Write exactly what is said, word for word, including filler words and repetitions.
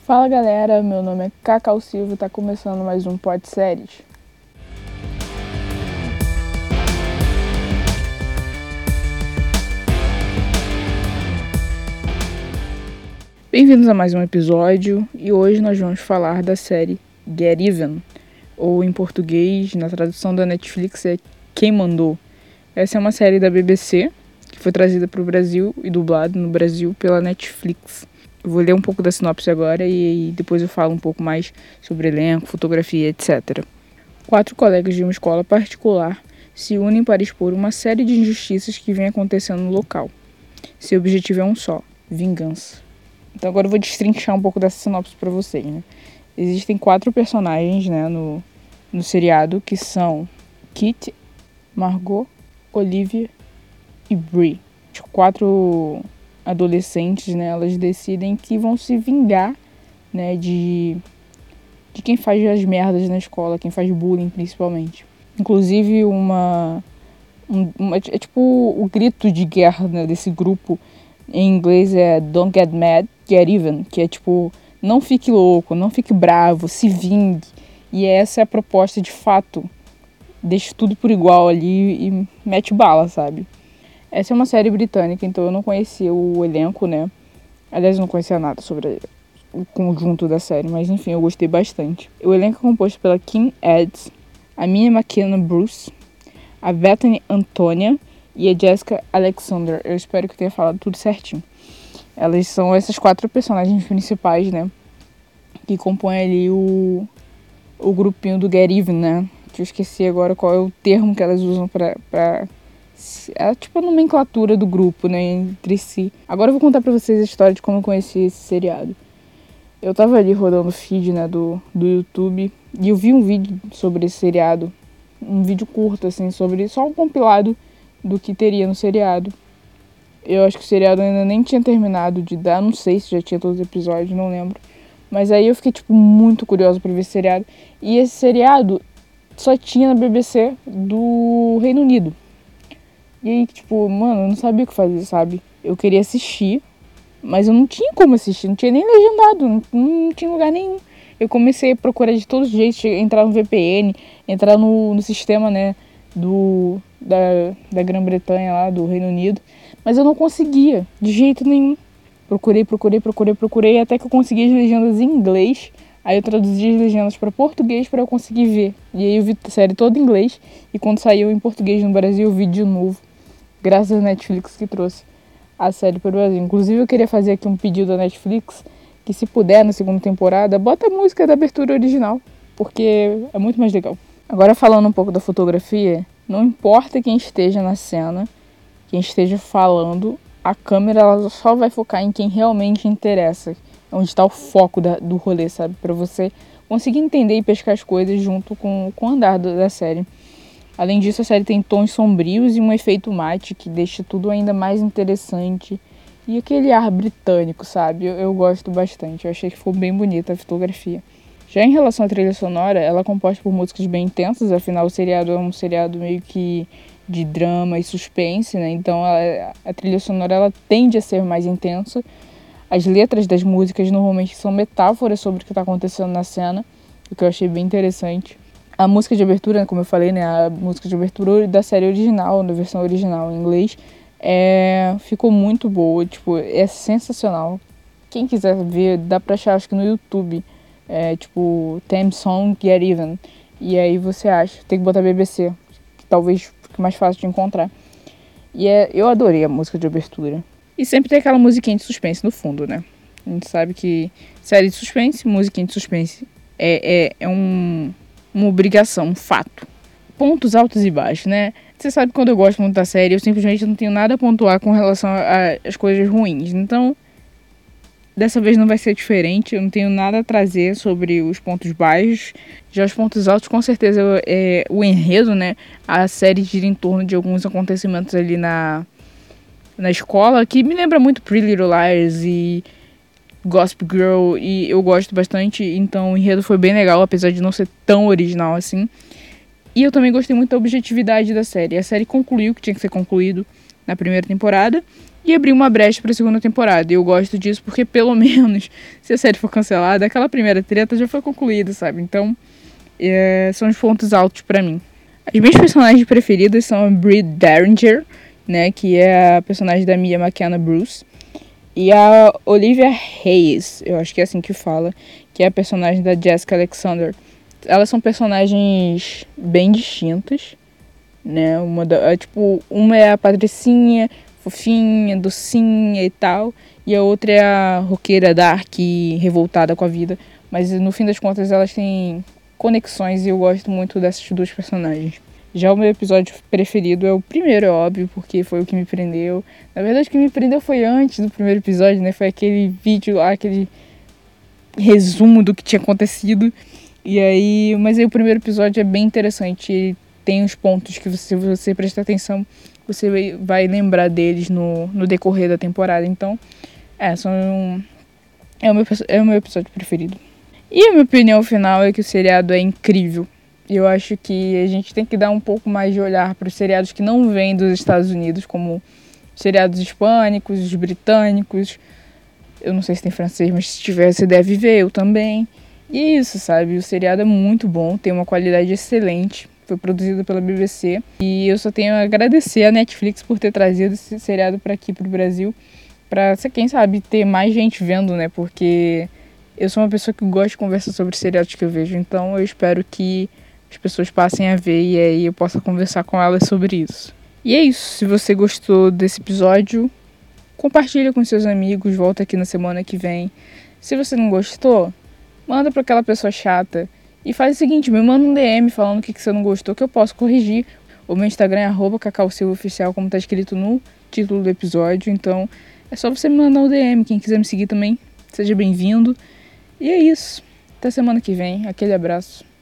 Fala galera, meu nome é Cacau Silva e tá começando mais um Pod Séries. Bem-vindos a mais um episódio e hoje nós vamos falar da série Get Even, ou em português, na tradução da Netflix, é Quem Mandou. Essa é uma série da B B C que foi trazida para o Brasil e dublada no Brasil pela Netflix. Eu vou ler um pouco da sinopse agora e depois eu falo um pouco mais sobre elenco, fotografia, etcétera. Quatro colegas de uma escola particular se unem para expor uma série de injustiças que vem acontecendo no local. Seu objetivo é um só: vingança. Então agora eu vou destrinchar um pouco dessa sinopse para vocês, né? Existem quatro personagens, né, no, no seriado, que são Kit, Margot, Olivia e Bree. Os quatro adolescentes, né, elas decidem que vão se vingar, né, de, de quem faz as merdas na escola, quem faz bullying principalmente. Inclusive uma, um, uma é tipo o grito de guerra, né, desse grupo em inglês é Don't Get Mad, Get Even, que é tipo, não fique louco, não fique bravo, se vingue. E essa é a proposta de fato, deixa tudo por igual ali e mete bala, sabe? Essa é uma série britânica, então eu não conhecia o elenco, né? Aliás, eu não conhecia nada sobre o conjunto da série, mas enfim, eu gostei bastante. O elenco é composto pela Kim Edds, a Mia McKenna Bruce, a Bethany Antonia e a Jessica Alexander. Eu espero que eu tenha falado tudo certinho. Elas são essas quatro personagens principais, né? Que compõem ali o, o grupinho do Get Even, né? Que eu esqueci agora qual é o termo que elas usam pra... pra é tipo a nomenclatura do grupo, né, entre si. Agora eu vou contar pra vocês a história de como eu conheci esse seriado. Eu tava ali rodando o feed, né, do, do YouTube, e eu vi um vídeo sobre esse seriado, um vídeo curto, assim, sobre só um compilado do que teria no seriado. Eu acho que o seriado ainda nem tinha terminado de dar, não sei se já tinha todos os episódios, não lembro. Mas aí eu fiquei, tipo, muito curiosa pra ver esse seriado. E esse seriado só tinha na B B C do Reino Unido. E aí, tipo, mano, eu não sabia o que fazer, sabe? Eu queria assistir, mas eu não tinha como assistir, não tinha nem legendado, não, não tinha lugar nenhum. Eu comecei a procurar de todos os jeitos, entrar no V P N, entrar no, no sistema, né, do, da, da Grã-Bretanha lá, do Reino Unido, mas eu não conseguia, de jeito nenhum. Procurei, procurei, procurei, procurei, até que eu consegui as legendas em inglês. Aí eu traduzi as legendas para português para eu conseguir ver. E aí eu vi a série toda em inglês, e quando saiu em português no Brasil, eu vi de novo. Graças à Netflix que trouxe a série para o Brasil. Inclusive eu queria fazer aqui um pedido à Netflix, que se puder na segunda temporada, bota a música da abertura original, porque é muito mais legal. Agora falando um pouco da fotografia, não importa quem esteja na cena, quem esteja falando, a câmera ela só vai focar em quem realmente interessa, onde está o foco da, do rolê, sabe? Para você conseguir entender e pescar as coisas junto com, com o andar do, da série. Além disso, a série tem tons sombrios e um efeito mate que deixa tudo ainda mais interessante. E aquele ar britânico, sabe? Eu, eu gosto bastante. Eu achei que ficou bem bonita a fotografia. Já em relação à trilha sonora, ela é composta por músicas bem intensas. Afinal, o seriado é um seriado meio que de drama e suspense, né? Então, ela, a trilha sonora ela tende a ser mais intensa. As letras das músicas normalmente são metáforas sobre o que está acontecendo na cena, o que eu achei bem interessante. A música de abertura, como eu falei, né, a música de abertura da série original, da versão original em inglês, é, ficou muito boa, tipo, é sensacional. Quem quiser ver, dá pra achar, acho que no YouTube, é, tipo, Theme Song Get Even, e aí você acha, tem que botar B B C, que talvez fique mais fácil de encontrar. E é, eu adorei a música de abertura. E sempre tem aquela musiquinha de suspense no fundo, né? A gente sabe que série de suspense, musiquinha de suspense, é, é, é um... uma obrigação, um fato. Pontos altos e baixos, né? Você sabe que quando eu gosto muito da série, eu simplesmente não tenho nada a pontuar com relação às coisas ruins. Então, dessa vez não vai ser diferente. Eu não tenho nada a trazer sobre os pontos baixos. Já os pontos altos, com certeza, é o enredo, né? A série gira em torno de alguns acontecimentos ali na, na escola, que me lembra muito Pretty Little Liars e Gossip Girl, e eu gosto bastante, então o enredo foi bem legal, apesar de não ser tão original assim. E eu também gostei muito da objetividade da série. A série concluiu o que tinha que ser concluído na primeira temporada, e abrir uma brecha para a segunda temporada. E eu gosto disso porque, pelo menos, se a série for cancelada, aquela primeira treta já foi concluída, sabe? Então, é, são os pontos altos para mim. As minhas personagens preferidas são a Brie Derringer, né, que é a personagem da Mia McKenna Bruce, e a Olivia Hayes, eu acho que é assim que fala, que é a personagem da Jessica Alexander. Elas são personagens bem distintas, né? Uma, da, tipo, uma é a patricinha, fofinha, docinha e tal, e a outra é a roqueira dark e revoltada com a vida. Mas no fim das contas elas têm conexões e eu gosto muito dessas duas personagens. Já o meu episódio preferido é o primeiro, é óbvio, porque foi o que me prendeu. Na verdade, o que me prendeu foi antes do primeiro episódio, né? Foi aquele vídeo lá, aquele resumo do que tinha acontecido. E aí, mas aí o primeiro episódio é bem interessante. Ele tem uns pontos que, você, se você prestar atenção, você vai, vai lembrar deles no, no decorrer da temporada. Então, é, são, é, o meu, é o meu episódio preferido. E a minha opinião final é que o seriado é incrível. Eu acho que a gente tem que dar um pouco mais de olhar para os seriados que não vêm dos Estados Unidos, como os seriados hispânicos, os britânicos. Eu não sei se tem francês, mas se tiver, você deve ver, eu também. E é isso, sabe? O seriado é muito bom, tem uma qualidade excelente. Foi produzido pela B B C. E eu só tenho a agradecer a Netflix por ter trazido esse seriado para aqui, pro Brasil. Pra, quem sabe, ter mais gente vendo, né? Porque eu sou uma pessoa que gosta de conversar sobre os seriados que eu vejo. Então eu espero que as pessoas passem a ver e aí eu possa conversar com elas sobre isso. E é isso. Se você gostou desse episódio, compartilha com seus amigos. Volta aqui na semana que vem. Se você não gostou, manda pra aquela pessoa chata. E faz o seguinte, me manda um D M falando o que, que você não gostou, que eu posso corrigir. O meu Instagram é arroba cacausilvaoficial, como tá escrito no título do episódio. Então, é só você me mandar um D M. Quem quiser me seguir também, seja bem-vindo. E é isso. Até semana que vem. Aquele abraço.